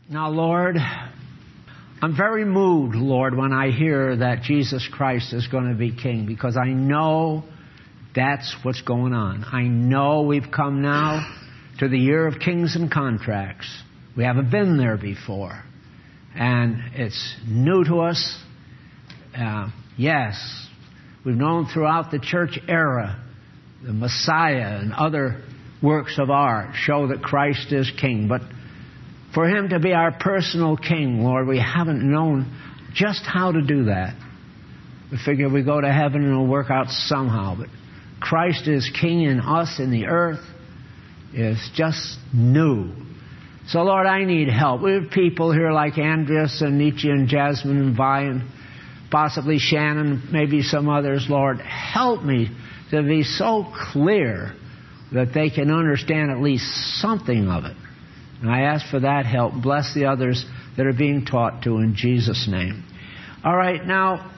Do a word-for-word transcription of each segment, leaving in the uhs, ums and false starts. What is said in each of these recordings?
Now, Lord, I'm very moved, Lord, when I hear that Jesus Christ is going to be king, because I know that's what's going on. I know we've come now to the year of kings and contracts. We haven't been there before. And it's new to us. Uh, yes, we've known throughout the church era the Messiah and other works of art show that Christ is king. But for Him to be our personal king, Lord, we haven't known just how to do that. We figure we go to heaven and it'll work out somehow. But Christ is king in us in the earth is just new. So, Lord, I need help. We have people here like Andreas and Nietzsche and Jasmine and Vi and possibly Shannon, maybe some others. Lord, help me to be so clear that they can understand at least something of it. And I ask for that help. Bless the others that are being taught to in Jesus' name. All right, now,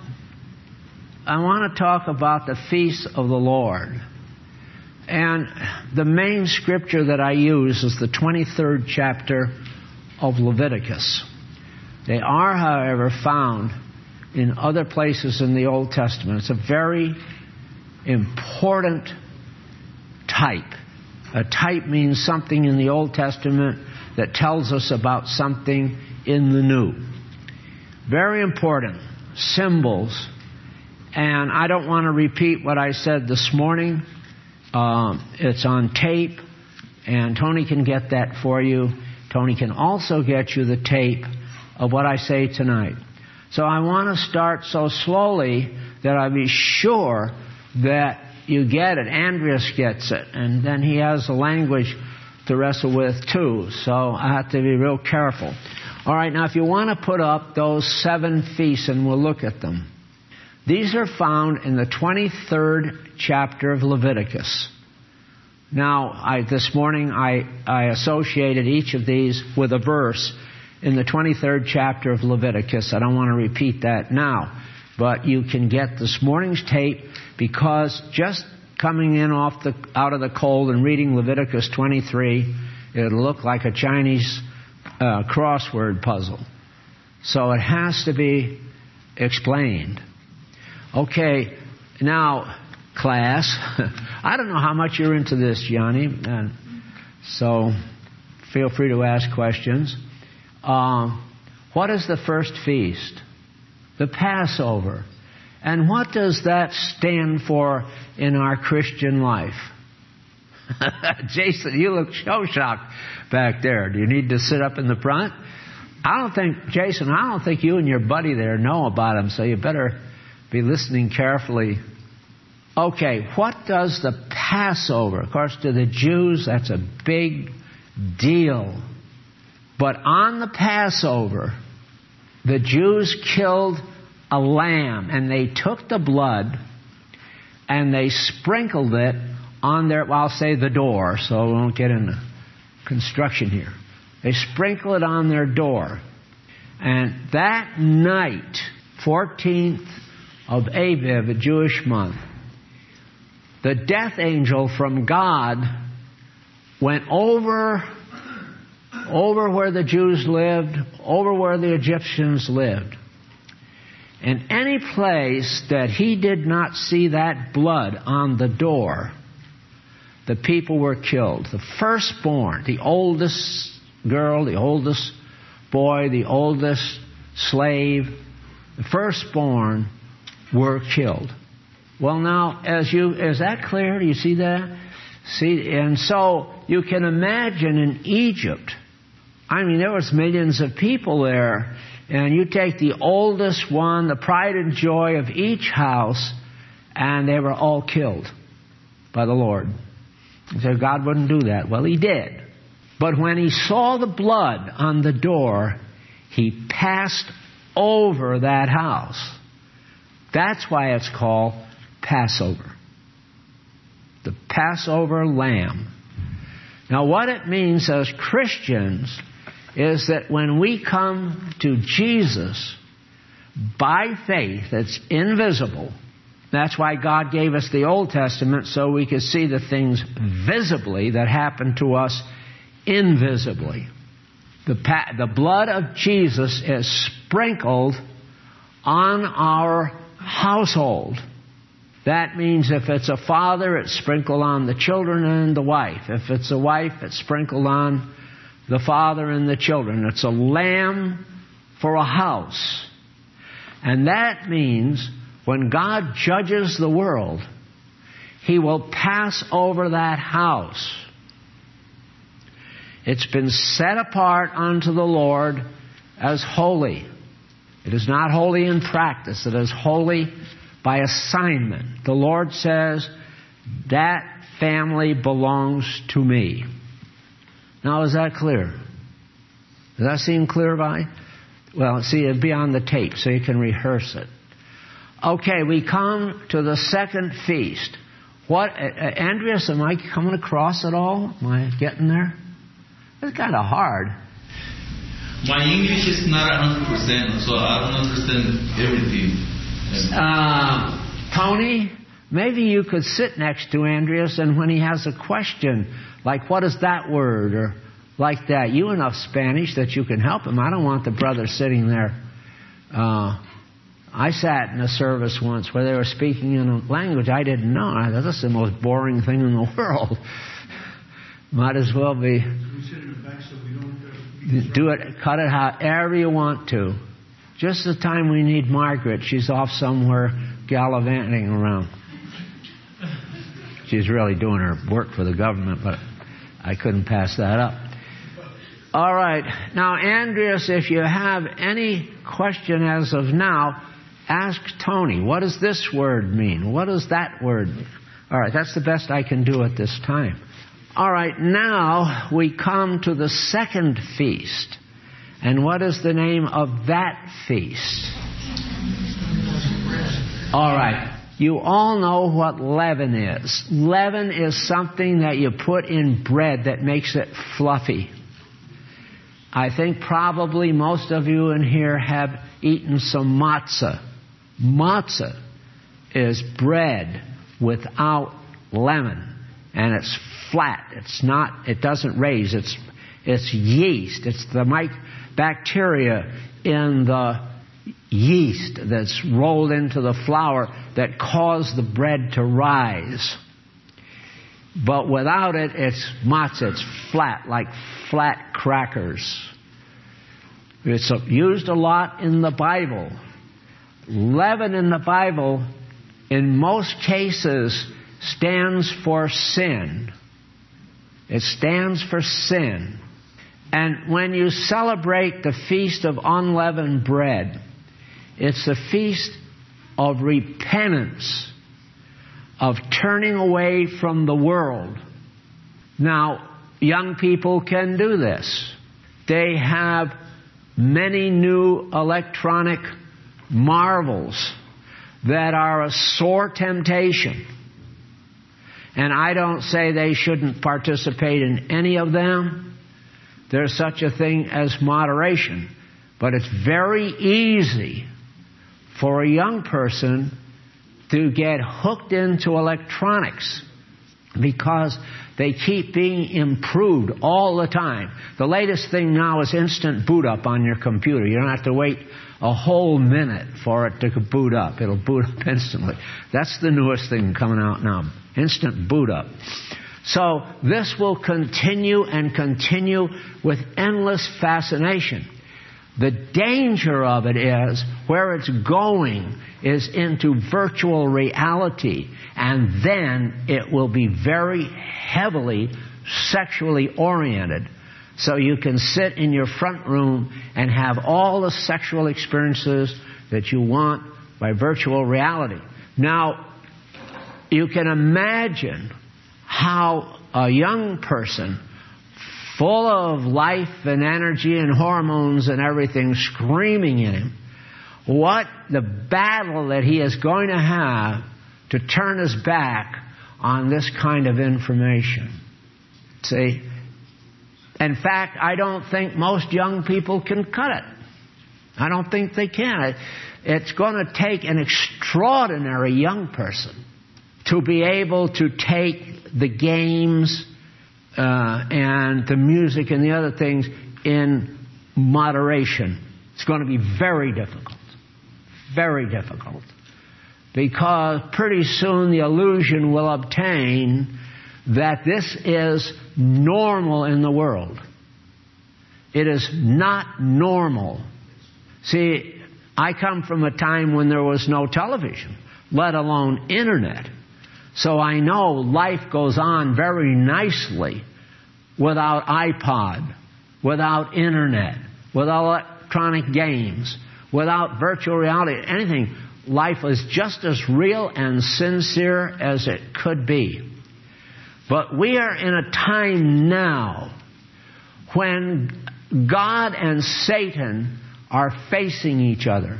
I want to talk about the feasts of the Lord. And the main scripture that I use is the twenty-third chapter of Leviticus. They are, however, found in other places in the Old Testament. It's a very important type. A type means something in the Old Testament that tells us about something in the New. Very important. Symbols. And I don't want to repeat what I said this morning. Um, it's on tape, and Tony can get that for you. Tony can also get you the tape of what I say tonight. So I want to start so slowly that I be sure that you get it. Andreas gets it, and then he has the language to wrestle with too. So I have to be real careful. All right, now if you want to put up those seven feasts, and we'll look at them. These are found in the twenty-third chapter of Leviticus. Now, I, this morning I, I associated each of these with a verse in the twenty-third chapter of Leviticus. I don't want to repeat that now, but you can get this morning's tape, because just coming in off the out of the cold and reading Leviticus twenty-three, it'll look like a Chinese uh, crossword puzzle. So it has to be explained. Okay, now, class, I don't know how much you're into this, Johnny, and so feel free to ask questions. Um, what is the first feast? The Passover. And what does that stand for in our Christian life? Jason, you look show-shocked back there. Do you need to sit up in the front? I don't think, Jason, I don't think you and your buddy there know about him, so you better be listening carefully. Okay, what does the Passover? Of course, to the Jews, that's a big deal. But on the Passover, the Jews killed a lamb, and they took the blood and they sprinkled it on their, well, I'll say the door, so we won't get into construction here. They sprinkle it on their door. And that night, fourteenth of Aviv, a Jewish month, the death angel from God went over, over where the Jews lived, over where the Egyptians lived. And any place that he did not see that blood on the door, the people were killed. The firstborn, the oldest girl, the oldest boy, the oldest slave, the firstborn were killed. Well, now, as you, is that clear? Do you see that? See, and so you can imagine in Egypt, I mean, there was millions of people there, and you take the oldest one, the pride and joy of each house, and they were all killed by the Lord. You say, God wouldn't do that. Well, He did. But when He saw the blood on the door, He passed over that house. That's why it's called Passover. The Passover lamb. Now, what it means as Christians is that when we come to Jesus by faith, it's invisible. That's why God gave us the Old Testament, so we could see the things visibly that happen to us invisibly. The, pa- the blood of Jesus is sprinkled on our household. That means if it's a father, it's sprinkled on the children and the wife. If it's a wife, it's sprinkled on the father and the children. It's a lamb for a house. And that means when God judges the world, He will pass over that house. It's been set apart unto the Lord as holy. It is not holy in practice. It is holy by assignment. The Lord says, that family belongs to me. Now, is that clear? Does that seem clear, by? Well, see, it'll be on the tape, so you can rehearse it. Okay, we come to the second feast. What, uh, Andreas, am I coming across at all? Am I getting there? It's kind of hard. My English is not one hundred percent, so I don't understand everything. Uh, Tony, maybe you could sit next to Andreas, and when he has a question, like, what is that word? Or like that. You enough Spanish that you can help him. I don't want the brother sitting there. Uh, I sat in a service once where they were speaking in a language I didn't know. I thought, this is the most boring thing in the world. Might as well be. Do it, cut it however you want to. Just the time we need Margaret, she's off somewhere gallivanting around. She's really doing her work for the government, but I couldn't pass that up. All right. Now, Andreas, if you have any question as of now, ask Tony. What does this word mean? What does that word mean? All right. That's the best I can do at this time. All right. Now we come to the second feast. And what is the name of that feast? All right. You all know what leaven is. Leaven is something that you put in bread that makes it fluffy. I think probably most of you in here have eaten some matzah. Matzah is bread without leaven, and it's flat. It's not. It doesn't raise. It's it's yeast. It's the mic- bacteria in the yeast that's rolled into the flour that cause the bread to rise. But without it, it's matzah. It's flat, like flat crackers. It's used a lot in the Bible. Leaven in the Bible, in most cases, stands for sin. It stands for sin. And when you celebrate the Feast of Unleavened Bread, it's the feast of repentance, of turning away from the world. Now, young people can do this. They have many new electronic marvels that are a sore temptation. And I don't say they shouldn't participate in any of them. There's such a thing as moderation. But it's very easy for a young person to get hooked into electronics because they keep being improved all the time. The latest thing now is instant boot up on your computer. You don't have to wait a whole minute for it to boot up. It'll boot up instantly. That's the newest thing coming out now. Instant boot up. So this will continue and continue with endless fascination. The danger of it is where it's going is into virtual reality, and then it will be very heavily sexually oriented. So you can sit in your front room and have all the sexual experiences that you want by virtual reality. Now, you can imagine how a young person full of life and energy and hormones and everything screaming in him, what the battle that he is going to have to turn his back on this kind of information. See? In fact, I don't think most young people can cut it. I don't think they can. It's going to take an extraordinary young person to be able to take the games uh, and the music and the other things in moderation. It's going to be very difficult. Very difficult. Because pretty soon the illusion will obtain that this is normal in the world. It is not normal. See, I come from a time when there was no television, let alone internet. So I know life goes on very nicely without iPod, without internet, without electronic games, without virtual reality, anything. Life is just as real and sincere as it could be. But we are in a time now when God and Satan are facing each other.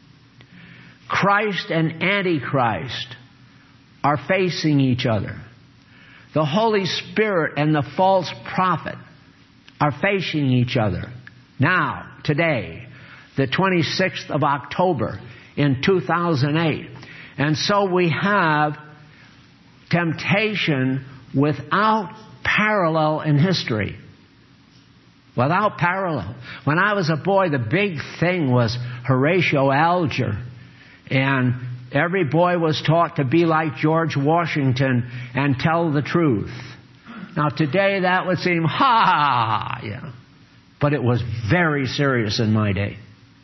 Christ and Antichrist are facing each other. The Holy Spirit and the false prophet are facing each other. Now, today, the twenty-sixth of October in two thousand eight. And so we have temptation without parallel in history. Without parallel. When I was a boy, the big thing was Horatio Alger. And every boy was taught to be like George Washington and tell the truth. Now today that would seem, ha, yeah. But it was very serious in my day.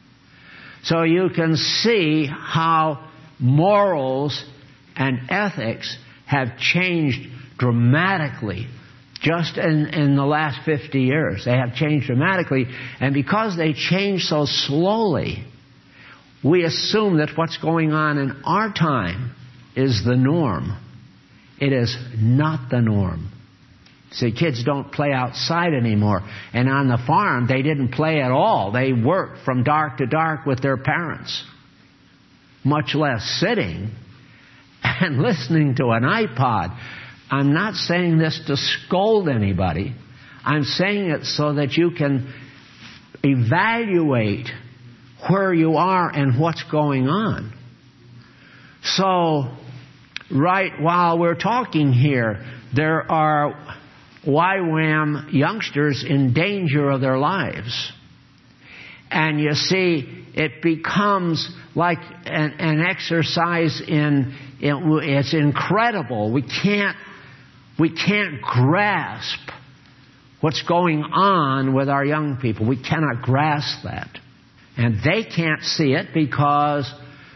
So you can see how morals and ethics have changed dramatically just in, in the last fifty years. They have changed dramatically. And because they change so slowly, we assume that what's going on in our time is the norm. It is not the norm. See, kids don't play outside anymore. And on the farm, they didn't play at all. They worked from dark to dark with their parents. Much less sitting and listening to an iPod. I'm not saying this to scold anybody. I'm saying it so that you can evaluate where you are and what's going on. So, right while we're talking here, there are Y WAM youngsters in danger of their lives. And you see, it becomes like an, an exercise in, in, it's incredible. We can't, we can't grasp what's going on with our young people. We cannot grasp that. And they can't see it because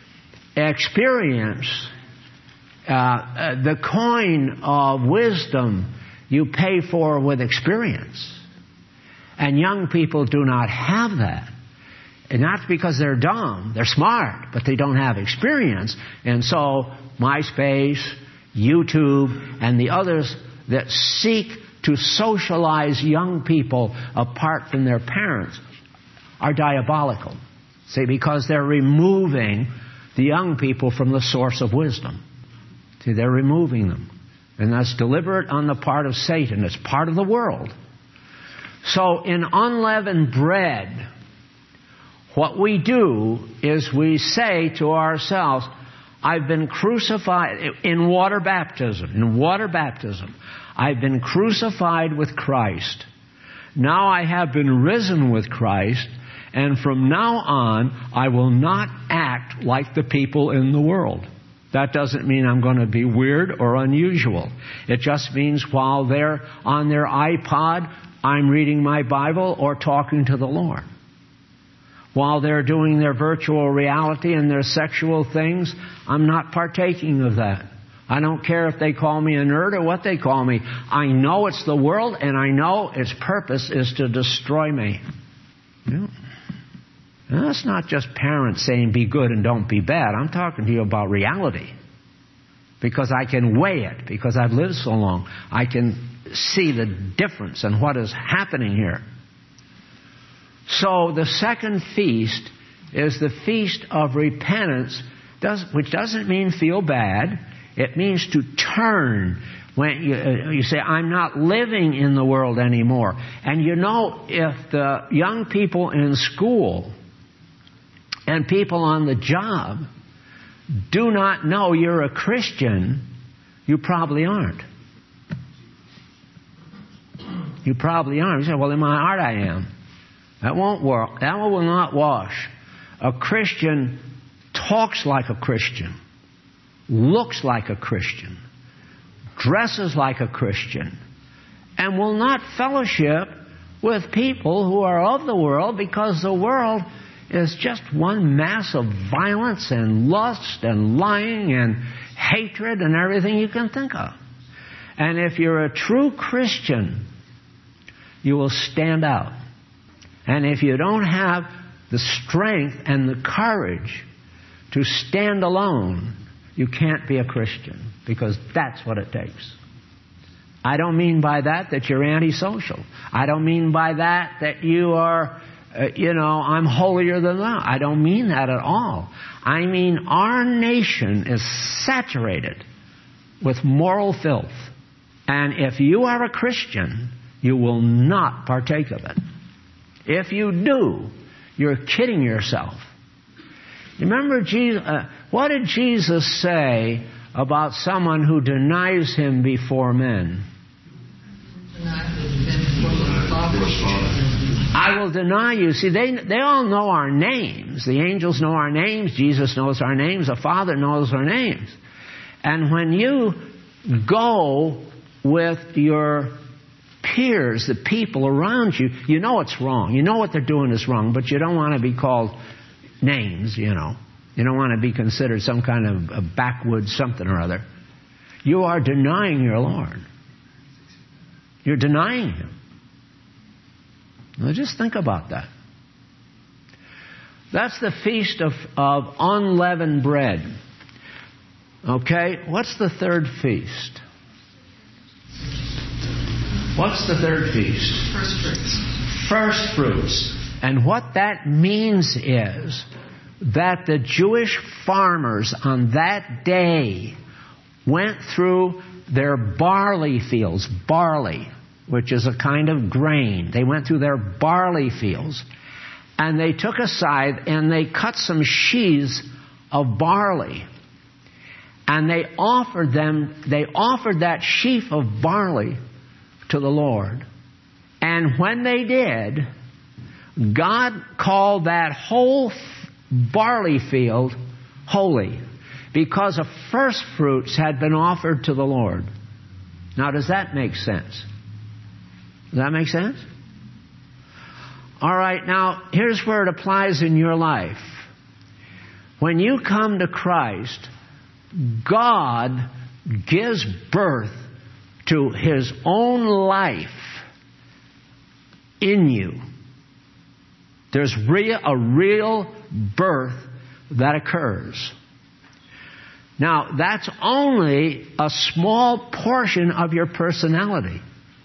experience, uh, uh, the coin of wisdom, you pay for with experience. And young people do not have that. And not because they're dumb. They're smart, but they don't have experience. And so MySpace, YouTube, and the others that seek to socialize young people apart from their parents are diabolical. See, because they're removing the young people from the source of wisdom. See, they're removing them. And that's deliberate on the part of Satan. It's part of the world. So in unleavened bread, what we do is we say to ourselves, I've been crucified in water baptism. In water baptism, I've been crucified with Christ. Now I have been risen with Christ. And from now on, I will not act like the people in the world. That doesn't mean I'm going to be weird or unusual. It just means while they're on their iPod, I'm reading my Bible or talking to the Lord. While they're doing their virtual reality and their sexual things, I'm not partaking of that. I don't care if they call me a nerd or what they call me. I know it's the world, and I know its purpose is to destroy me. Yeah. And that's not just parents saying be good and don't be bad. I'm talking to you about reality. Because I can weigh it. Because I've lived so long. I can see the difference in what is happening here. So the second feast is the Feast of Repentance, which doesn't mean feel bad. It means to turn. When you, uh, you say, I'm not living in the world anymore. And you know, if the young people in school and people on the job do not know you're a Christian, you probably aren't. You probably aren't. You say, well, in my heart I am. That won't work. That will not wash. A Christian talks like a Christian, looks like a Christian, dresses like a Christian, and will not fellowship with people who are of the world, because the world is just one mass of violence and lust and lying and hatred and everything you can think of. And if you're a true Christian, you will stand out. And if you don't have the strength and the courage to stand alone, you can't be a Christian, because that's what it takes. I don't mean by that that you're antisocial. I don't mean by that that you are, uh, you know, I'm holier than thou. I don't mean that at all. I mean our nation is saturated with moral filth. And if you are a Christian, you will not partake of it. If you do, you're kidding yourself. Remember, Jesus, uh, what did Jesus say about someone who denies Him before men? I will deny you. See, they they all know our names. The angels know our names. Jesus knows our names. The Father knows our names. And when you go with your peers, the people around you, you know it's wrong. You know what they're doing is wrong, but you don't want to be called names, you know. You don't want to be considered some kind of a backwoods something or other. You are denying your Lord. You're denying Him. Now just think about that. That's the feast of, of unleavened bread. Okay, what's the third feast? What's the third feast? First fruits. First fruits. And what that means is that the Jewish farmers on that day went through their barley fields, barley, which is a kind of grain. They went through their barley fields, and they took a scythe and they cut some sheaves of barley. And they offered them, they offered that sheaf of barley to the Lord. And when they did, God called that whole barley field holy, because of first fruits had been offered to the Lord. Now, does that make sense? Does that make sense? All right, now, here's where it applies in your life. When you come to Christ, God gives birth to His own life in you. There's real, a real birth that occurs. Now, that's only a small portion of your personality.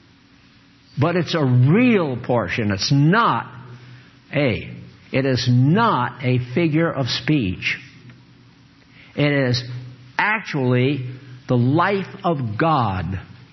But it's a real portion. It's not a, it is not a figure of speech. It is actually the life of God.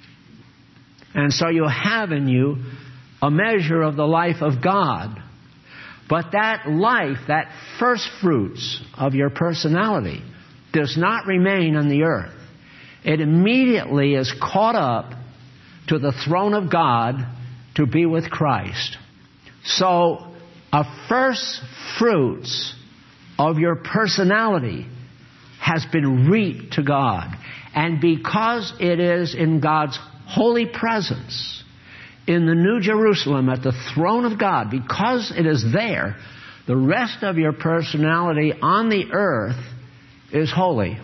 And so you have in you a measure of the life of God. But that life, that first fruits of your personality, does not remain on the earth. It immediately is caught up to the throne of God to be with Christ. So, a first fruits of your personality has been reaped to God. And because it is in God's holy presence, in the New Jerusalem, at the throne of God, because it is there, the rest of your personality on the earth is holy.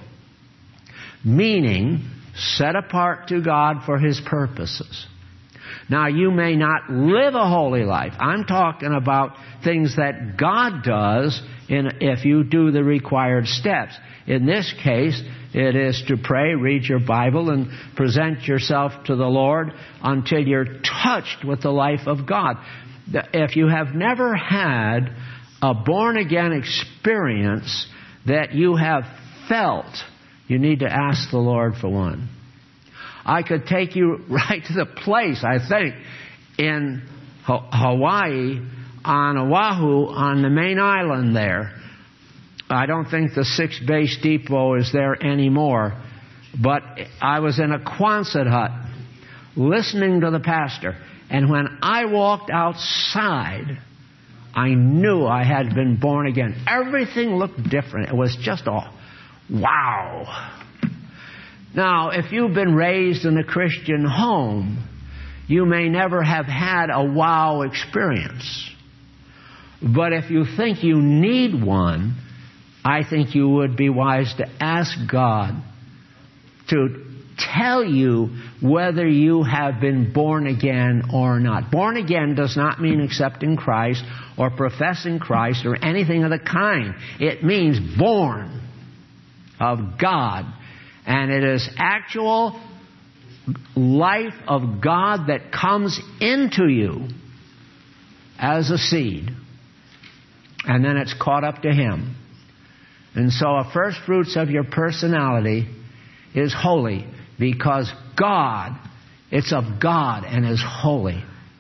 Meaning, set apart to God for His purposes. Now, you may not live a holy life. I'm talking about things that God does in, if you do the required steps. In this case, it is to pray, read your Bible, and present yourself to the Lord until you're touched with the life of God. If you have never had a born-again experience that you have felt, you need to ask the Lord for one. I could take you right to the place, I think, in Hawaii, on Oahu, on the main island there. I don't think the sixth base depot is there anymore. But I was in a Quonset hut listening to the pastor. And when I walked outside, I knew I had been born again. Everything looked different. It was just a wow. Now, if you've been raised in a Christian home, you may never have had a wow experience. But if you think you need one, I think you would be wise to ask God to tell you whether you have been born again or not. Born again does not mean accepting Christ or professing Christ or anything of the kind. It means born of God. And it is actual life of God that comes into you as a seed. And then it's caught up to Him. And so a first fruits of your personality is holy because God, it's of God and is holy.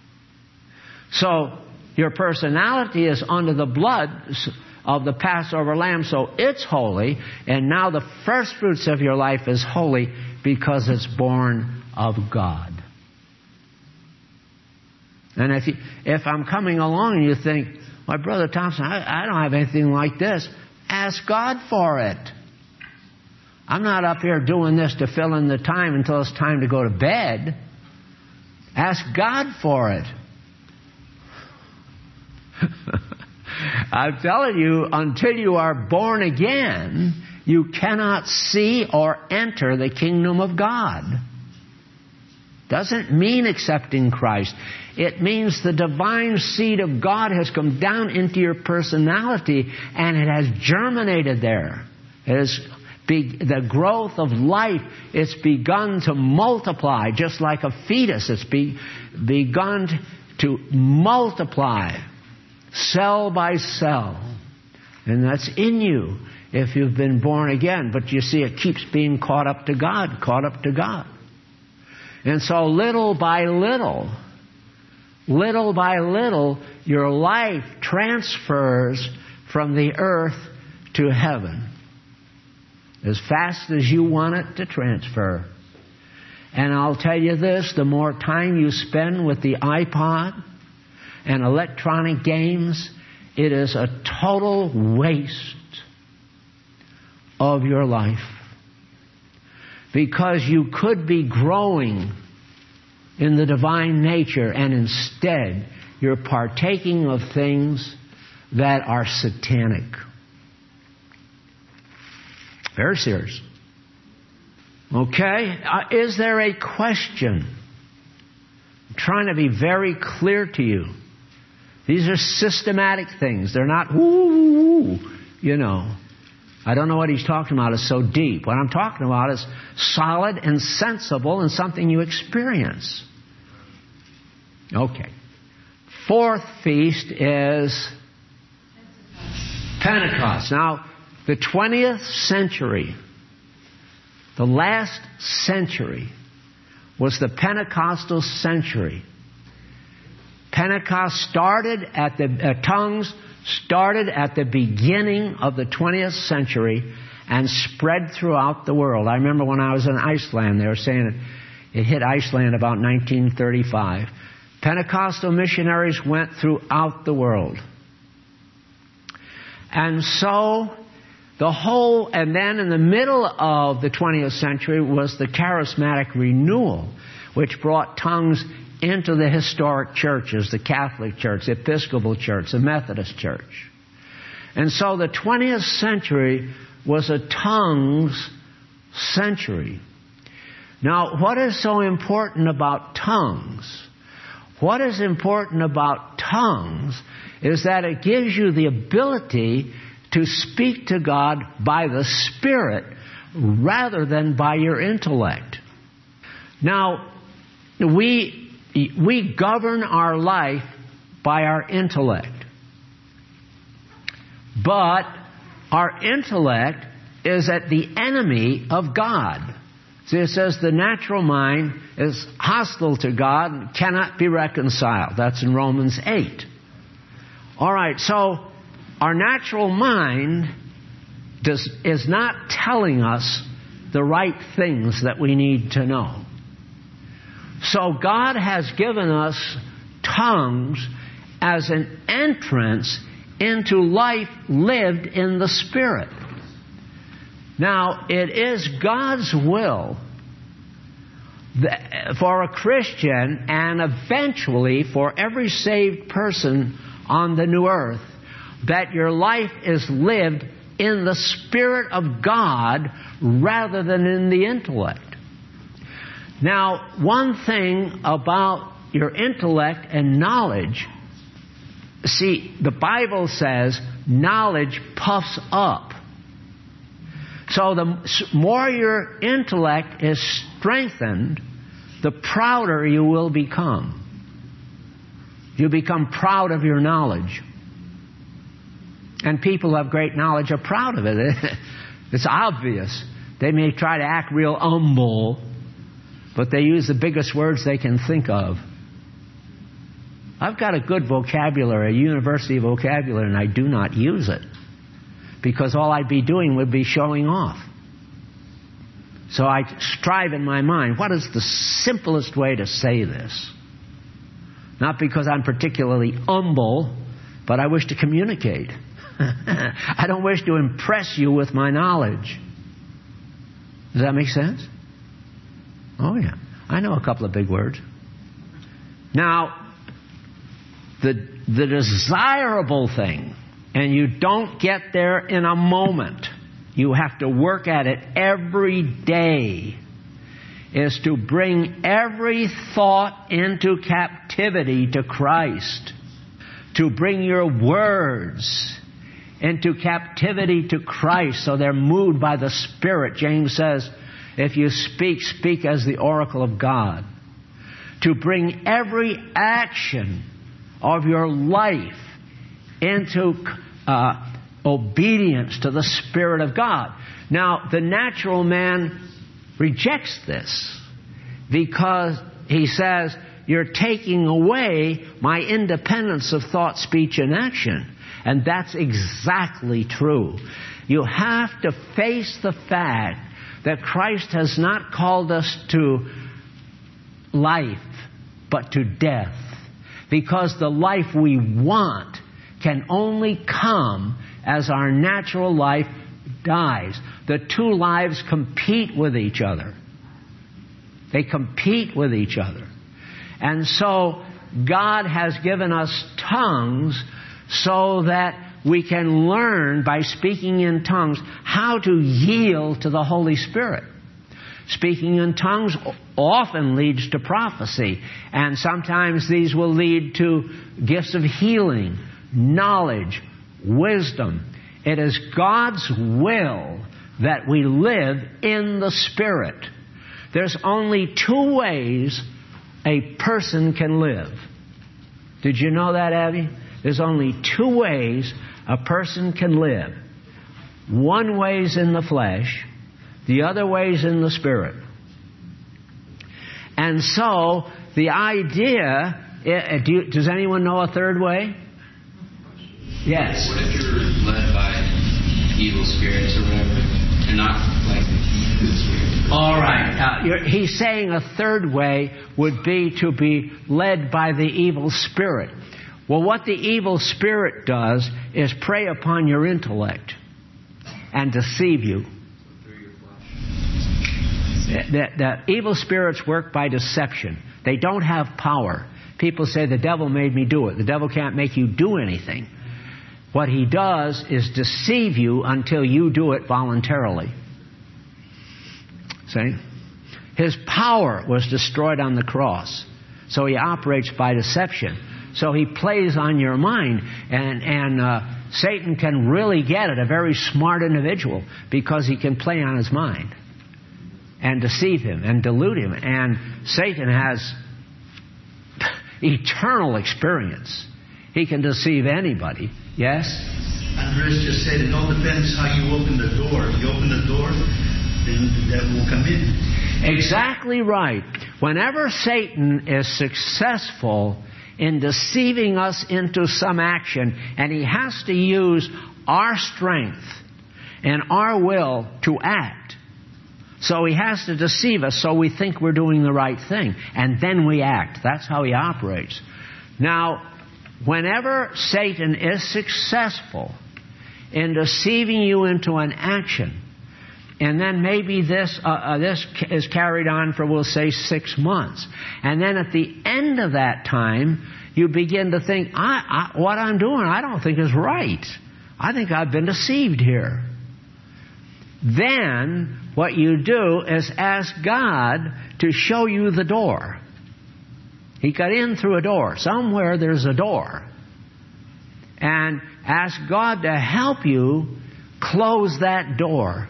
So your personality is under the blood of the Passover lamb, so it's holy. And now the first fruits of your life is holy because it's born of God. And if you, if I'm coming along and you think, well, Brother Thompson, I, I don't have anything like this, ask God for it. I'm not up here doing this to fill in the time until it's time to go to bed. Ask God for it. I'm telling you, until you are born again, you cannot see or enter the kingdom of God. Doesn't mean accepting Christ. It means the divine seed of God has come down into your personality and it has germinated there. It has be, the growth of life, it's begun to multiply just like a fetus. It's be, begun to multiply cell by cell. And that's in you if you've been born again. But you see, it keeps being caught up to God, caught up to God. And so little by little, little by little, your life transfers from the earth to heaven as fast as you want it to transfer. And I'll tell you this, the more time you spend with the iPod and electronic games, it is a total waste of your life. Because you could be growing in the divine nature, and instead you're partaking of things that are satanic. Very serious. Okay? Uh, is there a question? I'm trying to be very clear to you. These are systematic things. They're not, ooh, you know. I don't know what he's talking about is so deep. What I'm talking about is solid and sensible and something you experience. Okay. Fourth feast is Pentecost. Now, the twentieth century, the last century, was the Pentecostal century. Pentecost started at the uh, tongues started at the beginning of the twentieth century and spread throughout the world. I remember when I was in Iceland, they were saying it, it hit Iceland about nineteen thirty-five. Pentecostal missionaries went throughout the world. And so the whole, and then in the middle of the twentieth century was the charismatic renewal, which brought tongues into the historic churches, the Catholic Church, the Episcopal Church, the Methodist Church. And so the twentieth century was a tongues century. Now, what is so important about tongues? What is important about tongues is that it gives you the ability to speak to God by the Spirit rather than by your intellect. Now, we We govern our life by our intellect. But our intellect is at the enemy of God. See, it says the natural mind is hostile to God and cannot be reconciled. That's in Romans eight. All right, so our natural mind does, is not telling us the right things that we need to know. So God has given us tongues as an entrance into life lived in the Spirit. Now, it is God's will that for a Christian and eventually for every saved person on the new earth that your life is lived in the Spirit of God rather than in the intellect. Now, one thing about your intellect and knowledge, see, the Bible says knowledge puffs up. So the more your intellect is strengthened, the prouder you will become. You become proud of your knowledge. And people who have great knowledge are proud of it. It's obvious. They may try to act real humble, but they use the biggest words they can think of. I've got a good vocabulary, a university vocabulary, and I do not use it. Because all I'd be doing would be showing off. So I strive in my mind, what is the simplest way to say this? Not because I'm particularly humble, but I wish to communicate. I don't wish to impress you with my knowledge. Does that make sense? Oh, yeah. I know a couple of big words. Now, the, the desirable thing, and you don't get there in a moment, you have to work at it every day, is to bring every thought into captivity to Christ. To bring your words into captivity to Christ so they're moved by the Spirit. James says, if you speak, speak as the oracle of God. To bring every action of your life into uh, obedience to the Spirit of God. Now, the natural man rejects this because he says, you're taking away my independence of thought, speech, and action. And that's exactly true. You have to face the fact that Christ has not called us to life, but to death. Because the life we want can only come as our natural life dies. The two lives compete with each other. They compete with each other. And so God has given us tongues so that we can learn by speaking in tongues how to yield to the Holy Spirit. Speaking in tongues often leads to prophecy, and sometimes these will lead to gifts of healing, knowledge, wisdom. It is God's will that we live in the Spirit. There's only two ways a person can live. Did you know that, Abby? There's only two ways a person can live. One way's in the flesh, the other way's in the Spirit. And so, the idea, do you, does anyone know a third way? Yes. What if you're led by evil spirits or whatever, and not like good spirits? All right. Uh, you're, he's saying a third way would be to be led by the evil spirit. Well, what the evil spirit does is prey upon your intellect and deceive you. The, the evil spirits work by deception. They don't have power. People say the devil made me do it. The devil can't make you do anything. What he does is deceive you until you do it voluntarily. See? His power was destroyed on the cross. So he operates by deception. So he plays on your mind. And, and uh, Satan can really get at a very smart individual because he can play on his mind and deceive him and delude him. And Satan has eternal experience. He can deceive anybody. Yes? Andres just said it all depends how you open the door. If you open the door, then the devil will come in. Exactly right. Whenever Satan is successful in deceiving us into some action, and he has to use our strength and our will to act. So he has to deceive us so we think we're doing the right thing. And then we act. That's how he operates. Now, whenever Satan is successful in deceiving you into an action, and then maybe this uh, uh, this is carried on for, we'll say, six months. And then at the end of that time, you begin to think, I, I, what I'm doing I don't think is right. I think I've been deceived here. Then what you do is ask God to show you the door. He got in through a door. Somewhere there's a door. And ask God to help you close that door.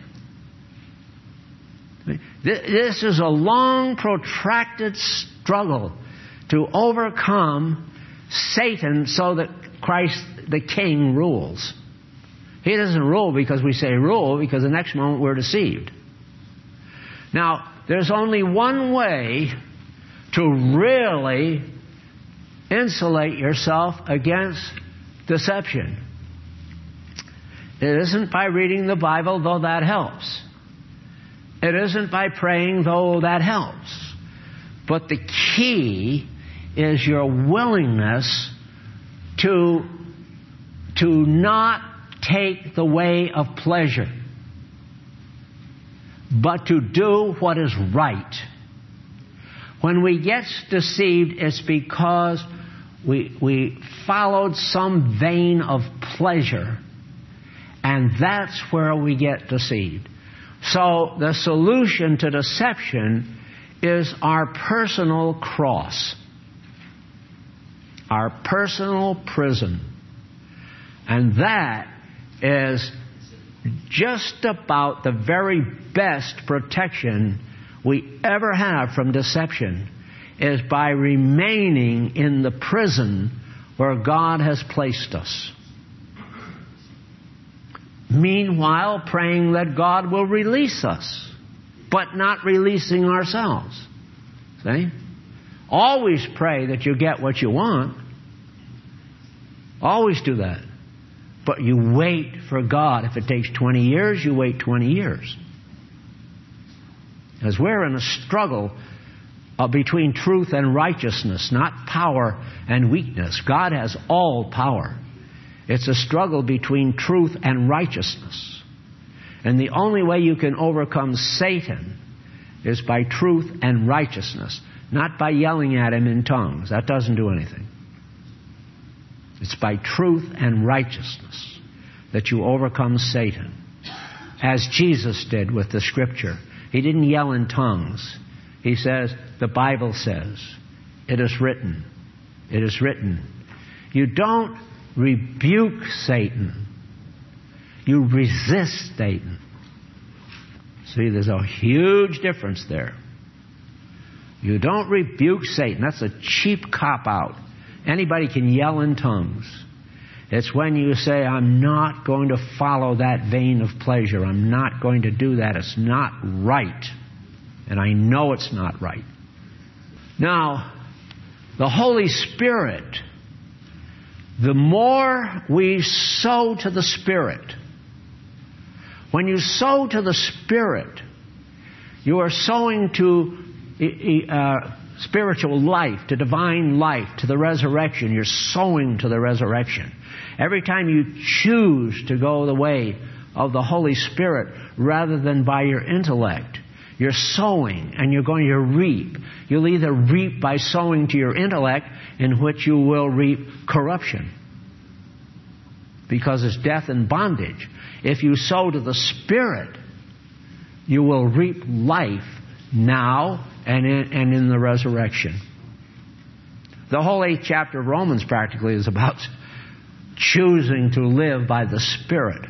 This is a long, protracted struggle to overcome Satan so that Christ the King rules. He doesn't rule because we say rule, because the next moment we're deceived. Now, there's only one way to really insulate yourself against deception. It isn't by reading the Bible, though that helps. It isn't by praying, though that helps. But the key is your willingness to, to not take the way of pleasure, but to do what is right. When we get deceived, it's because we, we followed some vein of pleasure, and that's where we get deceived. So the solution to deception is our personal cross, our personal prison. And that is just about the very best protection we ever have from deception, is by remaining in the prison where God has placed us. Meanwhile, praying that God will release us, but not releasing ourselves. See? Always pray that you get what you want. Always do that. But you wait for God. If it takes twenty years, you wait twenty years. As we're in a struggle uh, between truth and righteousness, not power and weakness. God has all power. It's a struggle between truth and righteousness. And the only way you can overcome Satan is by truth and righteousness, not by yelling at him in tongues. That doesn't do anything. It's by truth and righteousness that you overcome Satan, as Jesus did with the Scripture. He didn't yell in tongues. He says, the Bible says, it is written. It is written. You don't rebuke Satan. You resist Satan. See, there's a huge difference there. You don't rebuke Satan. That's a cheap cop-out. Anybody can yell in tongues. It's when you say, I'm not going to follow that vein of pleasure. I'm not going to do that. It's not right. And I know it's not right. Now, the Holy Spirit, the more we sow to the Spirit, when you sow to the Spirit, you are sowing to uh, spiritual life, to divine life, to the resurrection. You're sowing to the resurrection. Every time you choose to go the way of the Holy Spirit rather than by your intellect, you're sowing and you're going to reap. You'll either reap by sowing to your intellect, in which you will reap corruption, because it's death and bondage. If you sow to the Spirit, you will reap life now and in, and in the resurrection. The whole eighth chapter of Romans practically is about choosing to live by the Spirit.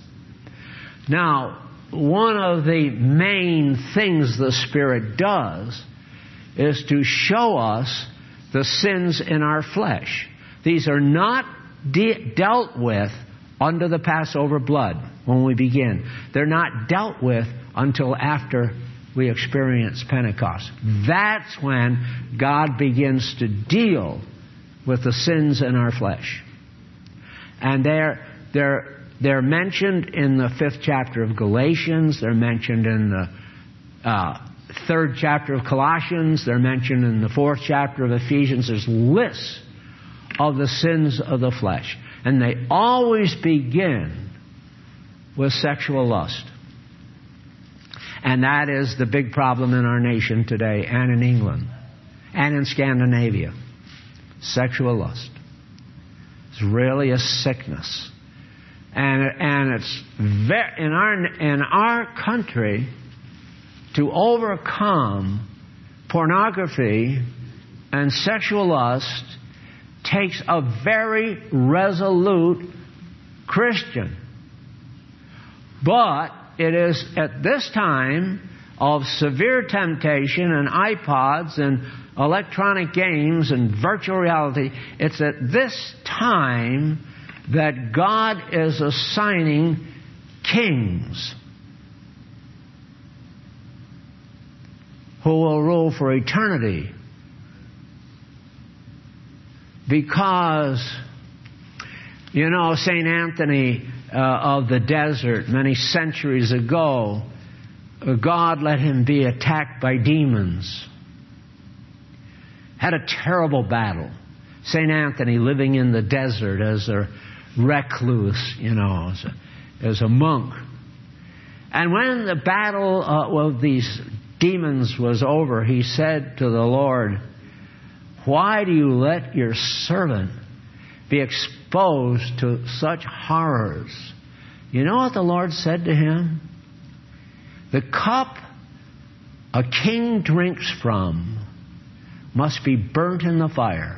Now, one of the main things the Spirit does is to show us the sins in our flesh. These are not de- dealt with under the Passover blood when we begin. They're not dealt with until after we experience Pentecost. That's when God begins to deal with the sins in our flesh. And they're, they're, they're mentioned in the fifth chapter of Galatians. They're mentioned in the uh, third chapter of Colossians. They're mentioned in the fourth chapter of Ephesians. There's lists of the sins of the flesh. And they always begin with sexual lust. And that is the big problem in our nation today, and in England, and in Scandinavia. Sexual lust. It's really a sickness. And, and it's very, in our, in our country, to overcome pornography and sexual lust takes a very resolute Christian. But it is at this time of severe temptation and iPods and electronic games and virtual reality, it's at this time that God is assigning kings who will rule for eternity. Because, you know, Saint Anthony uh, of the desert, many centuries ago, God let him be attacked by demons. Had a terrible battle. Saint Anthony living in the desert as a recluse, you know, as a, as a monk. And when the battle uh, of these demons was over, he said to the Lord, "Why do you let your servant be exposed to such horrors?" You know what the Lord said to him? "The cup a king drinks from must be burnt in the fire."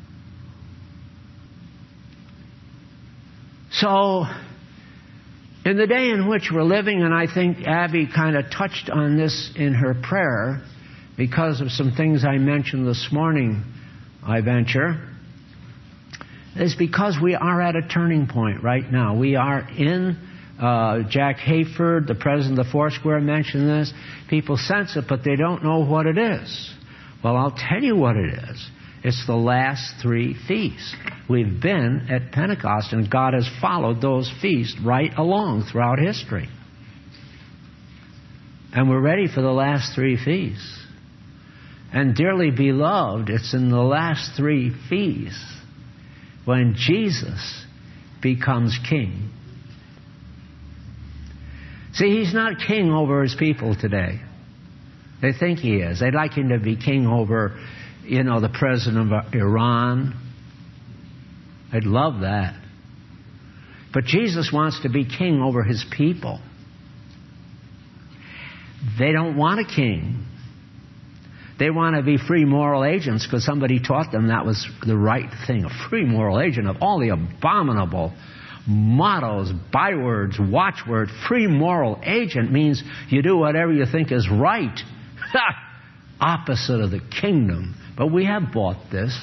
So, in the day in which we're living, and I think Abby kind of touched on this in her prayer because of some things I mentioned this morning, I venture, is because we are at a turning point right now. We are in, uh, Jack Hayford, the president of the Foursquare, mentioned this. People sense it, but they don't know what it is. Well, I'll tell you what it is. It's the last three feasts. We've been at Pentecost, and God has followed those feasts right along throughout history. And we're ready for the last three feasts. And dearly beloved, it's in the last three feasts when Jesus becomes king. See, he's not king over his people today. They think he is. They'd like him to be king over, you know, the president of Iran. I'd love that. But Jesus wants to be king over his people. They don't want a king. They want to be free moral agents because somebody taught them that was the right thing. A free moral agent of all the abominable mottos, bywords, watchwords. Free moral agent means you do whatever you think is right. Opposite of the kingdom. But we have bought this.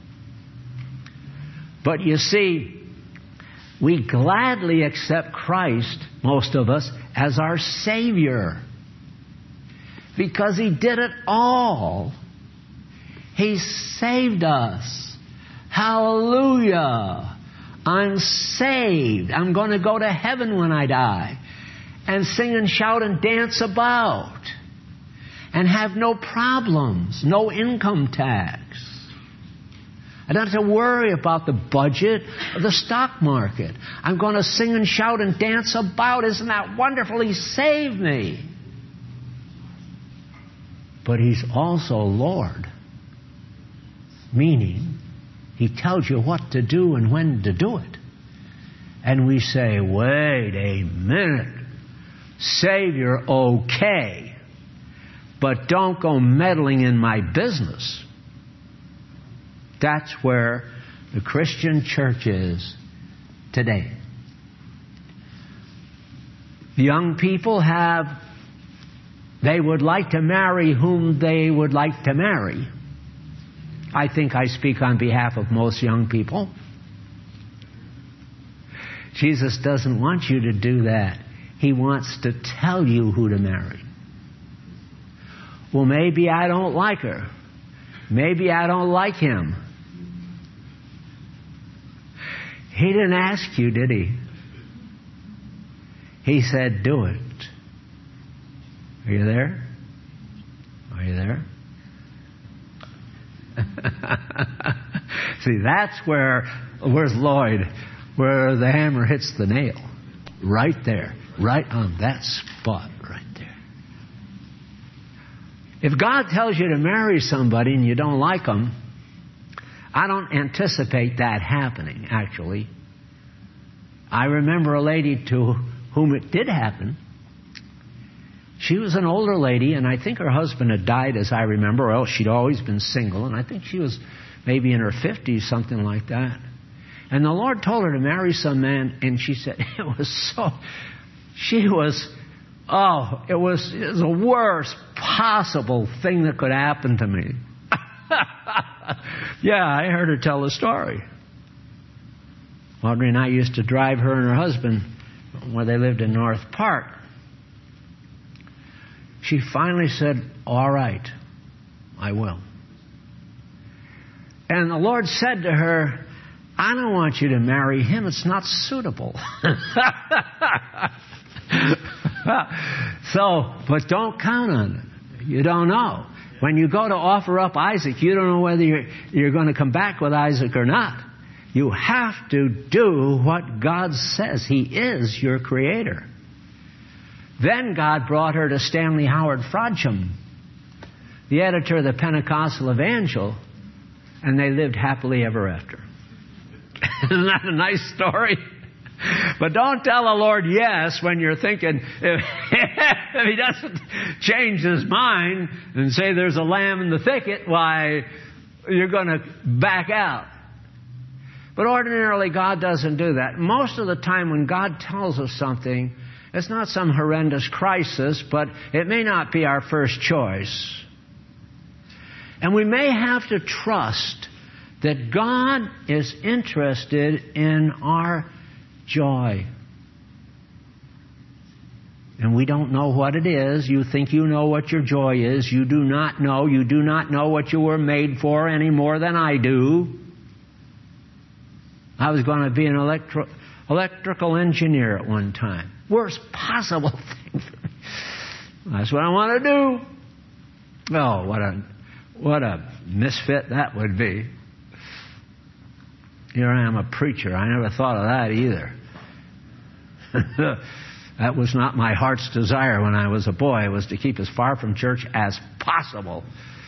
But you see, we gladly accept Christ, most of us, as our Savior. Because He did it all. He saved us. Hallelujah. I'm saved. I'm going to go to heaven when I die. And sing and shout and dance about. And have no problems. No income tax. I don't have to worry about the budget or the stock market. I'm going to sing and shout and dance about. Isn't that wonderful? He saved me. But He's also Lord. Meaning, He tells you what to do and when to do it. And we say, wait a minute. Savior, okay. But don't go meddling in my business. That's where the Christian church is today. Young people have, they would like to marry whom they would like to marry. I think I speak on behalf of most young people. Jesus doesn't want you to do that. He wants to tell you who to marry. Well, maybe I don't like her. Maybe I don't like him. He didn't ask you, did He? He said, do it. Are you there? Are you there? See, that's where, where's Lloyd, where the hammer hits the nail. Right there. Right on that spot right there. If God tells you to marry somebody and you don't like them, I don't anticipate that happening, actually. I remember a lady to whom it did happen. She was an older lady, and I think her husband had died, as I remember, or else she'd always been single, and I think she was maybe in her fifties, something like that. And the Lord told her to marry some man, and she said, it was so, she was, oh, it was, it was the worst possible thing that could happen to me. Yeah, I heard her tell the story. Audrey and I used to drive her and her husband where they lived in North Park. She finally said, all right, I will. And the Lord said to her, I don't want you to marry him. It's not suitable. So, but don't count on it. You don't know. When you go to offer up Isaac, you don't know whether you're, you're going to come back with Isaac or not. You have to do what God says. He is your creator. Then God brought her to Stanley Howard Frodsham, the editor of the Pentecostal Evangel, and they lived happily ever after. Isn't that a nice story? But don't tell the Lord yes when you're thinking, if, if He doesn't change His mind and say there's a lamb in the thicket, why, you're going to back out. But ordinarily, God doesn't do that. Most of the time when God tells us something, it's not some horrendous crisis, but it may not be our first choice. And we may have to trust that God is interested in our joy. And we don't know what it is. You think you know what your joy is. You do not know. You do not know what you were made for any more than I do. I was going to be an electro, electrical engineer at one time. Worst possible thing for me. That's what I want to do. Oh, what a, what a misfit that would be. Here I am, a preacher. I never thought of that either. That was not my heart's desire when I was a boy. It was to keep as far from church as possible.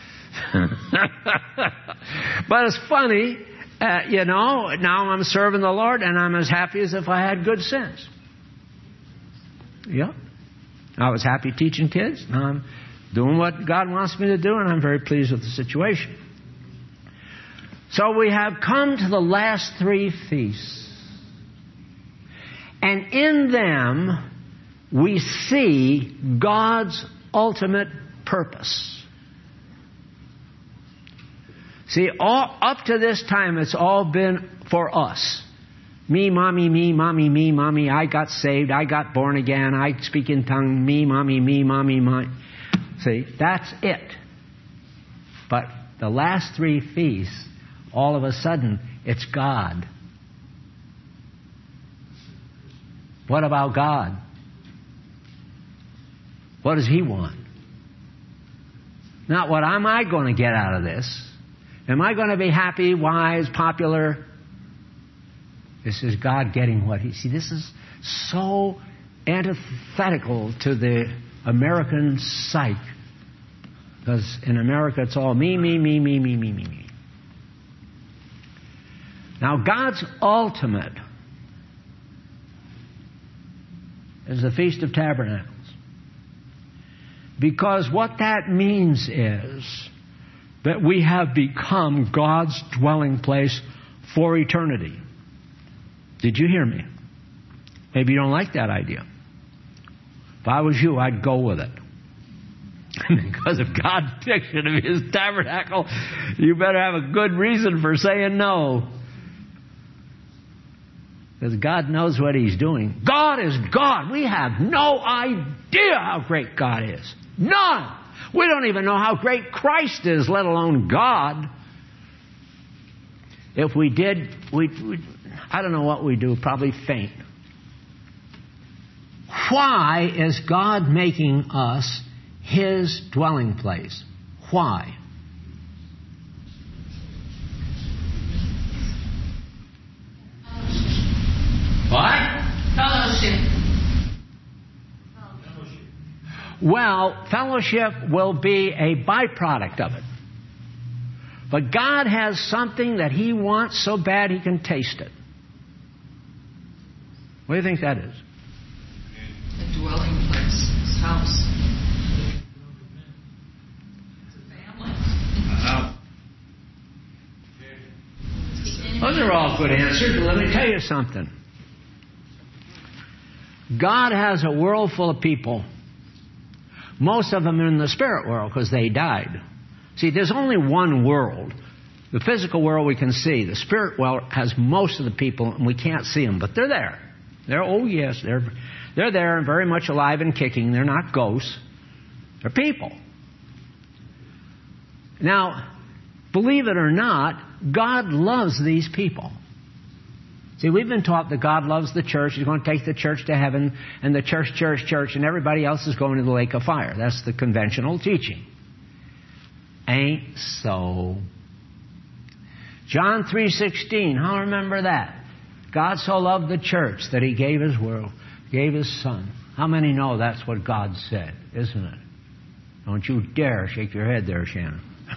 But it's funny, uh, you know, now I'm serving the Lord and I'm as happy as if I had good sense. Yeah. I was happy teaching kids. Now I'm doing what God wants me to do, and I'm very pleased with the situation. So we have come to the last three feasts. And in them, we see God's ultimate purpose. See, all, up to this time, it's all been for us. Me, mommy, me, mommy, me, mommy. I got saved. I got born again. I speak in tongue. Me, mommy, me, mommy, mine. See, that's it. But the last three feasts, all of a sudden, it's God. What about God? What does He want? Not what am I going to get out of this? Am I going to be happy, wise, popular? This is God getting what He... See, this is so antithetical to the American psyche. Because in America, it's all me, me, me, me, me, me, me, me. Now, God's ultimate is the Feast of Tabernacles. Because what that means is that we have become God's dwelling place for eternity. Did you hear me? Maybe you don't like that idea. If I was you, I'd go with it. Because if God picks you to be His tabernacle, you better have a good reason for saying no. Because God knows what He's doing. God is God. We have no idea how great God is. None. We don't even know how great Christ is, let alone God. If we did, we'd, we'd, I don't know what we'd do, probably faint. Why is God making us His dwelling place? Why? Well, fellowship will be a byproduct of it. But God has something that He wants so bad He can taste it. What do you think that is? A dwelling place. His house. It's a family. Wow. Those are all good answers, but let me tell you something. God has a world full of people. Most of them are in the spirit world because they died. See, there's only one world. The physical world we can see. The spirit world has most of the people, and we can't see them, but they're there. They're, oh yes, they're, they're there and very much alive and kicking. They're not ghosts. They're people. Now, believe it or not, God loves these people. See, we've been taught that God loves the church. He's going to take the church to heaven, and the church, church, church, and everybody else is going to the lake of fire. That's the conventional teaching. Ain't so. John three sixteen, how remember that? God so loved the church that He gave His world, gave His Son. How many know that's what God said, isn't it? Don't you dare shake your head there, Shannon.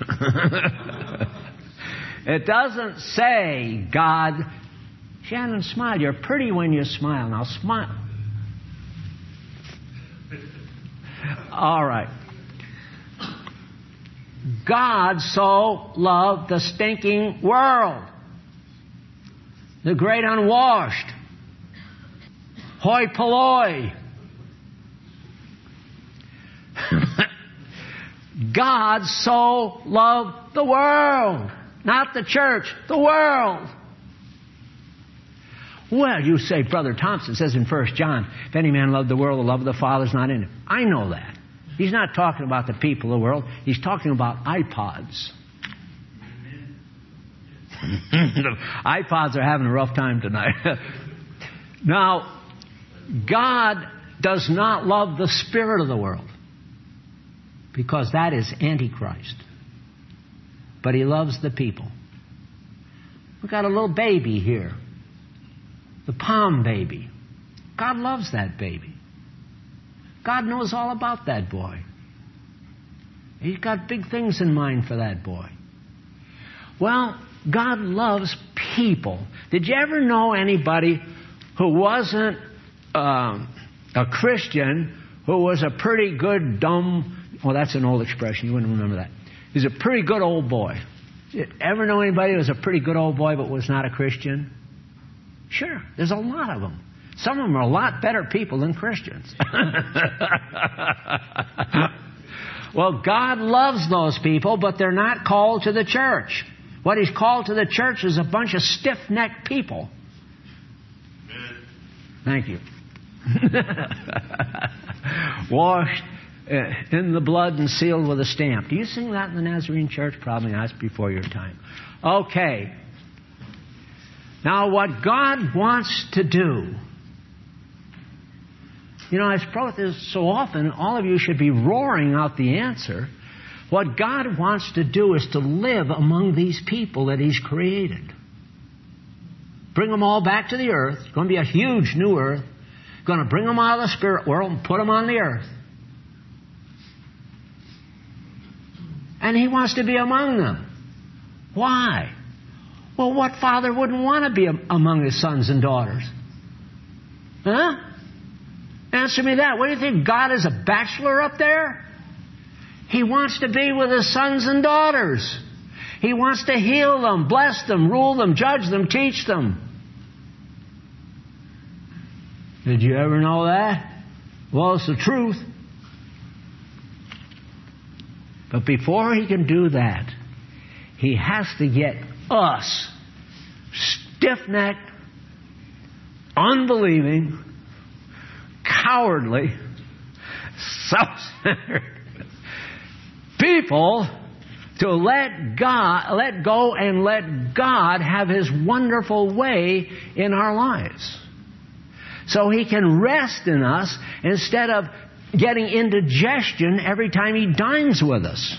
It doesn't say God... Shannon, smile. You're pretty when you smile. Now smile. All right. God so loved the stinking world. The great unwashed. Hoi polloi. God so loved the world. Not the church, the world. Well, you say, Brother Thompson says in First John, if any man love the world, the love of the Father is not in him. I know that. He's not talking about the people of the world. He's talking about iPods. The iPods are having a rough time tonight. Now, God does not love the spirit of the world because that is Antichrist. But He loves the people. We've got a little baby here. The palm baby. God loves that baby. God knows all about that boy. He's got big things in mind for that boy. Well, God loves people. Did you ever know anybody who wasn't um, a Christian who was a pretty good dumb... Well, that's an old expression. You wouldn't remember that. He's a pretty good old boy. Did you ever know anybody who was a pretty good old boy but was not a Christian? Sure, there's a lot of them. Some of them are a lot better people than Christians. Well, God loves those people, but they're not called to the church. What He's called to the church is a bunch of stiff-necked people. Thank you. Washed in the blood and sealed with a stamp. Do you sing that in the Nazarene church? Probably not. It's before your time. Okay. Now, what God wants to do, you know, I've brought this so often, all of you should be roaring out the answer. What God wants to do is to live among these people that He's created. Bring them all back to the earth. It's going to be a huge new earth. Going to bring them out of the spirit world and put them on the earth. And He wants to be among them. Why? Well, what father wouldn't want to be among his sons and daughters? Huh? Answer me that. What do you think? God is a bachelor up there? He wants to be with His sons and daughters. He wants to heal them, bless them, rule them, judge them, teach them. Did you ever know that? Well, it's the truth. But before He can do that, He has to get us, stiff-necked, unbelieving, cowardly, self-centered people to let God, let go and let God have His wonderful way in our lives. So He can rest in us instead of getting indigestion every time He dines with us.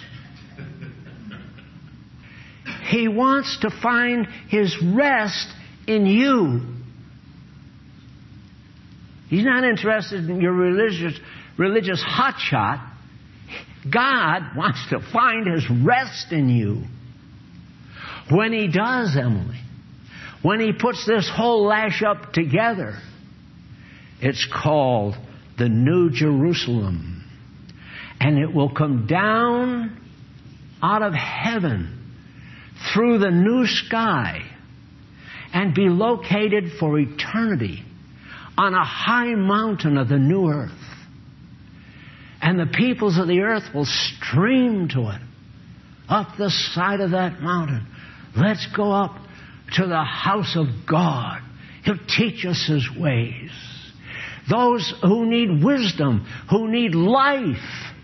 He wants to find His rest in you. He's not interested in your religious religious hotshot. God wants to find His rest in you. When He does, Emily, when He puts this whole lash up together, it's called the New Jerusalem. And it will come down out of heaven through the new sky and be located for eternity on a high mountain of the new earth. And the peoples of the earth will stream to it up the side of that mountain. Let's go up to the house of God. He'll teach us His ways. Those who need wisdom, who need life,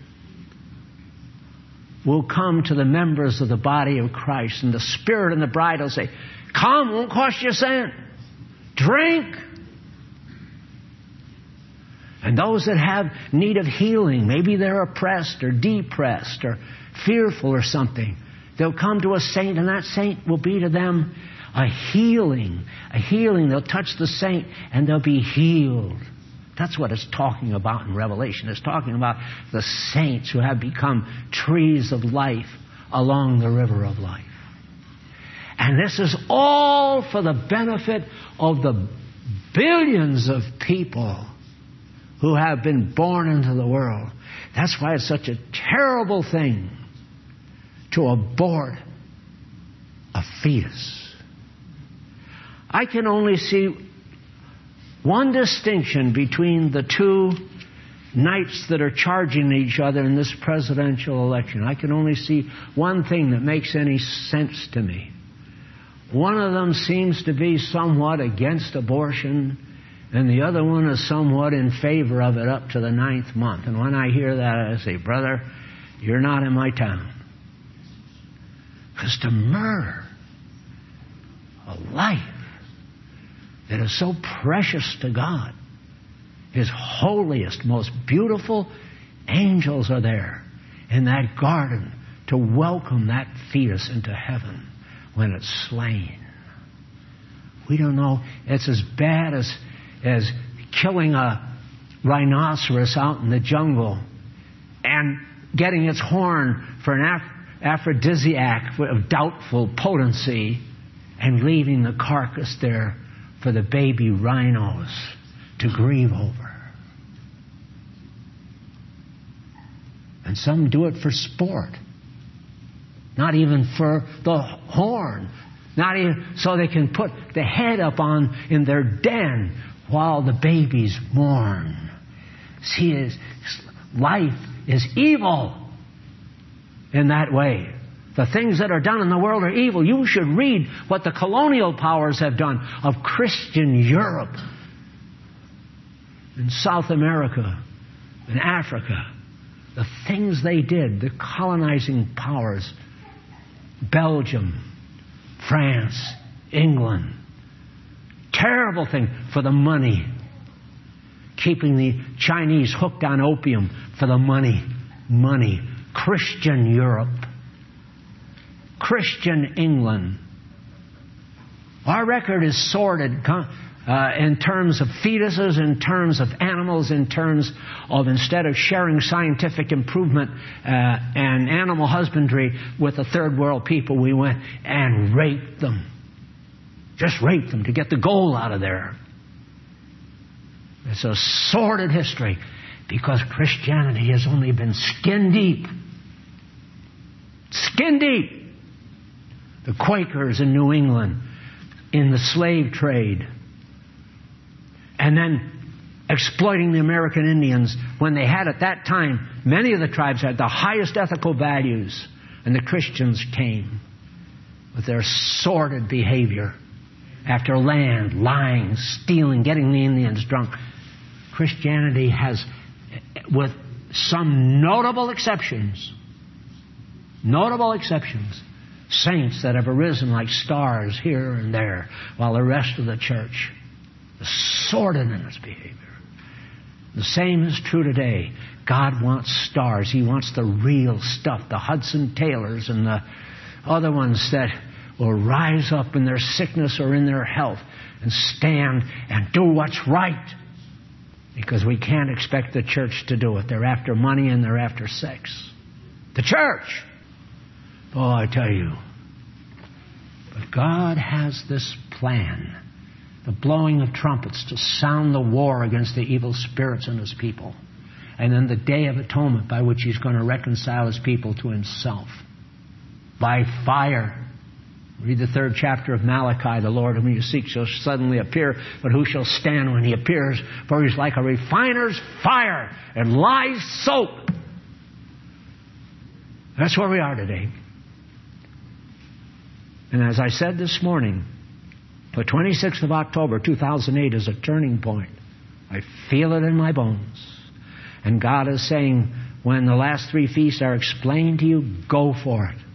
will come to the members of the body of Christ. And the Spirit and the bride will say, come, won't cost you a cent. Drink. And those that have need of healing, maybe they're oppressed or depressed or fearful or something, they'll come to a saint, and that saint will be to them a healing. A healing. They'll touch the saint and they'll be healed. That's what it's talking about in Revelation. It's talking about the saints who have become trees of life along the river of life. And this is all for the benefit of the billions of people who have been born into the world. That's why it's such a terrible thing to abort a fetus. I can only see one distinction between the two knights that are charging each other in this presidential election. I can only see one thing that makes any sense to me. One of them seems to be somewhat against abortion, and the other one is somewhat in favor of it up to the ninth month. And when I hear that, I say, brother, you're not in my town. Because to murder a life that is so precious to God, His holiest, most beautiful angels are there in that garden to welcome that fetus into heaven when it's slain. We don't know. It's as bad as, as killing a rhinoceros out in the jungle and getting its horn for an aph- aphrodisiac of doubtful potency and leaving the carcass there for the baby rhinos to grieve over. And some do it for sport. Not even for the horn. Not even so they can put the head up on in their den while the babies mourn. See, his life is evil in that way. The things that are done in the world are evil. You should read what the colonial powers have done of Christian Europe, in South America, in Africa. The things they did, the colonizing powers, Belgium, France, England. Terrible thing for the money. Keeping the Chinese hooked on opium for the money. Money. Christian Europe. Christian England. Our record is sordid uh, in terms of fetuses, in terms of animals, in terms of instead of sharing scientific improvement uh, and animal husbandry with the third world people, we went and raped them. Just raped them to get the gold out of there. It's a sordid history because Christianity has only been skin deep. Skin deep. The Quakers in New England, in the slave trade, and then exploiting the American Indians when they had at that time, many of the tribes had the highest ethical values, and the Christians came with their sordid behavior after land, lying, stealing, getting the Indians drunk. Christianity has, with some notable exceptions, notable exceptions, saints that have arisen like stars here and there, while the rest of the church is sordid in its behavior. The same is true today. God wants stars. He wants the real stuff, the Hudson Taylors and the other ones that will rise up in their sickness or in their health and stand and do what's right. Because we can't expect the church to do it. They're after money and they're after sex. The church! Oh, I tell you. But God has this plan. The blowing of trumpets to sound the war against the evil spirits in His people. And then the Day of Atonement by which He's going to reconcile His people to Himself. By fire. Read the third chapter of Malachi. The Lord whom you seek shall suddenly appear, but who shall stand when He appears? For He's like a refiner's fire and lies soap. That's where we are today. And as I said this morning, the twenty-sixth of October, two thousand eight is a turning point. I feel it in my bones. And God is saying, when the last three feasts are explained to you, go for it.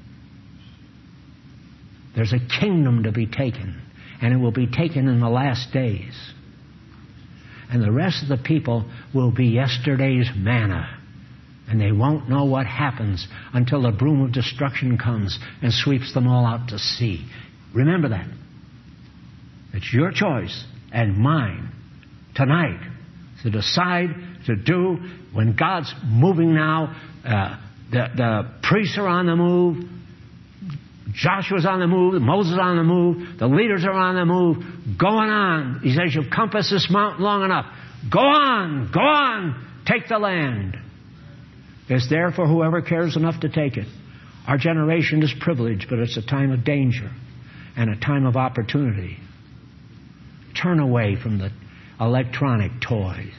There's a kingdom to be taken, and it will be taken in the last days. And the rest of the people will be yesterday's manna. And they won't know what happens until the broom of destruction comes and sweeps them all out to sea. Remember that. It's your choice and mine tonight to decide to do when God's moving now. Uh, the, the priests are on the move. Joshua's on the move. Moses is on the move. The leaders are on the move. Going on. He says, you've compassed this mountain long enough. Go on. Go on. Take the land. It's there for whoever cares enough to take it. Our generation is privileged, but it's a time of danger and a time of opportunity. Turn away from the electronic toys.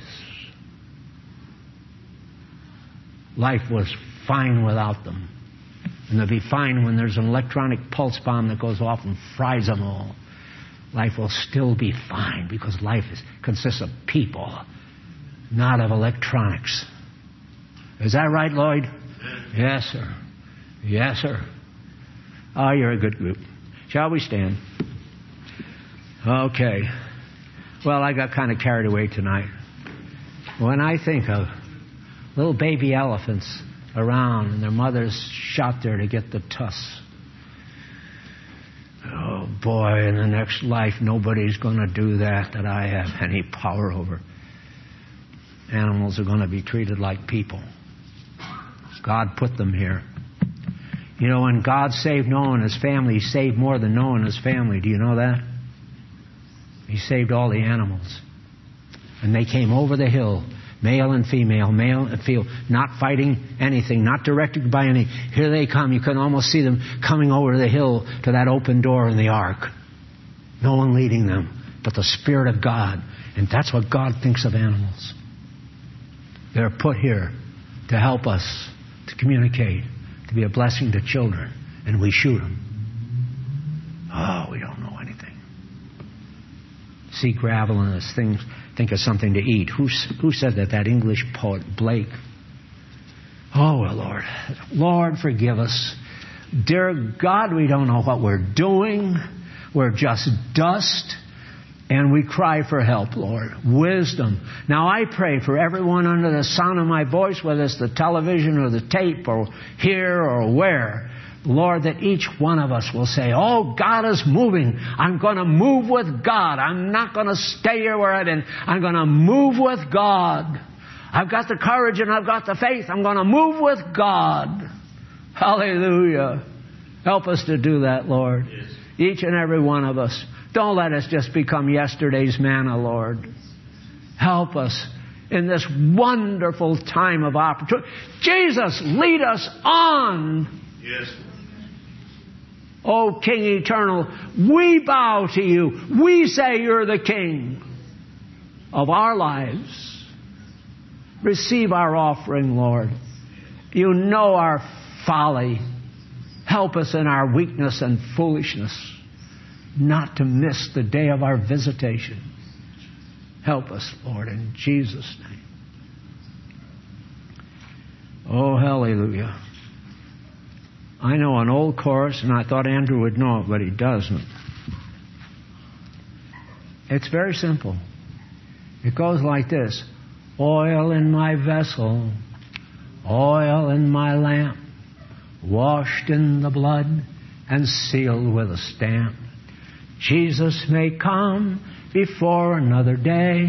Life was fine without them. And they'll be fine when there's an electronic pulse bomb that goes off and fries them all. Life will still be fine because life is, consists of people, not of electronics. Is that right, Lloyd? Yes, sir. Yes, sir. Oh, you're a good group. Shall we stand? Okay. Well, I got kind of carried away tonight. When I think of little baby elephants around and their mothers shot there to get the tusks. Oh, boy, in the next life, nobody's going to do that that I have any power over. Animals are going to be treated like people. God put them here. You know, when God saved Noah and his family, He saved more than Noah and his family. Do you know that? He saved all the animals. And they came over the hill, male and female, male and female, not fighting anything, not directed by any. Here they come. You can almost see them coming over the hill to that open door in the ark. No one leading them, but the Spirit of God. And that's what God thinks of animals. They're put here to help us to communicate, to be a blessing to children, and we shoot them. Oh, we don't know anything. See gravel and this thing, think of something to eat. Who, who said that? That English poet, Blake. Oh, well, Lord. Lord, forgive us. Dear God, we don't know what we're doing. We're just dust. And we cry for help, Lord. Wisdom. Now I pray for everyone under the sound of my voice, whether it's the television or the tape or here or where. Lord, that each one of us will say, oh, God is moving. I'm going to move with God. I'm not going to stay here where I've been. I'm going to move with God. I've got the courage and I've got the faith. I'm going to move with God. Hallelujah. Help us to do that, Lord. Yes. Each and every one of us. Don't let us just become yesterday's manna, Lord. Help us in this wonderful time of opportunity. Jesus, lead us on. Yes. O King eternal, we bow to you. We say you're the King of our lives. Receive our offering, Lord. You know our folly. Help us in our weakness and foolishness not to miss the day of our visitation. Help us, Lord, in Jesus' name. Oh, hallelujah. I know an old chorus, and I thought Andrew would know it, but he doesn't. It's very simple. It goes like this. Oil in my vessel, oil in my lamp, washed in the blood and sealed with a stamp. Jesus may come before another day,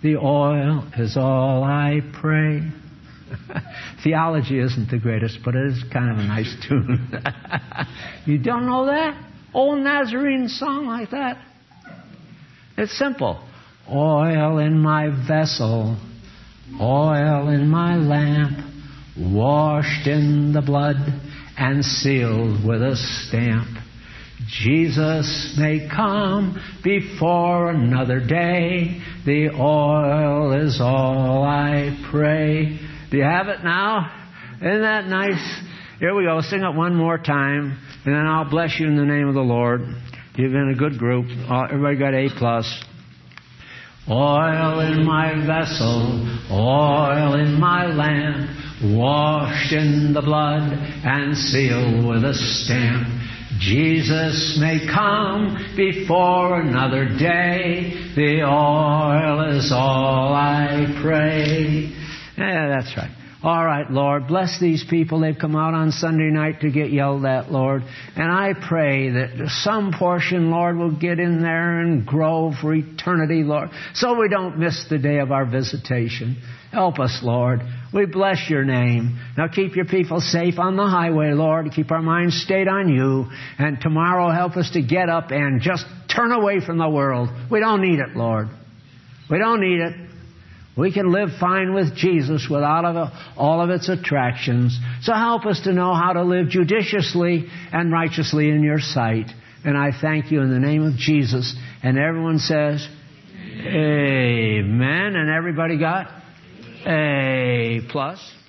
The oil is all I pray. Theology isn't the greatest, but it is kind of a nice tune. You don't know that? Old Nazarene song like that? It's simple. Oil in my vessel, oil in my lamp, washed in the blood and sealed with a stamp. Jesus may come before another day. The oil is all I pray. Do you have it now? Isn't that nice? Here we go. Sing it one more time, and then I'll bless you in the name of the Lord. You've been a good group. Everybody got A plus. Oil in my vessel, oil in my lamp, washed in the blood and sealed with a stamp. Jesus may come before another day. The oil is all I pray. Yeah, that's right. All right, Lord, bless these people. They've come out on Sunday night to get yelled at, Lord. And I pray that some portion, Lord, will get in there and grow for eternity, Lord, so we don't miss the day of our visitation. Help us, Lord. We bless your name. Now keep your people safe on the highway, Lord. Keep our minds stayed on you. And tomorrow help us to get up and just turn away from the world. We don't need it, Lord. We don't need it. We can live fine with Jesus without all of its attractions. So help us to know how to live judiciously and righteously in your sight. And I thank you in the name of Jesus. And everyone says, Amen. And everybody got A plus.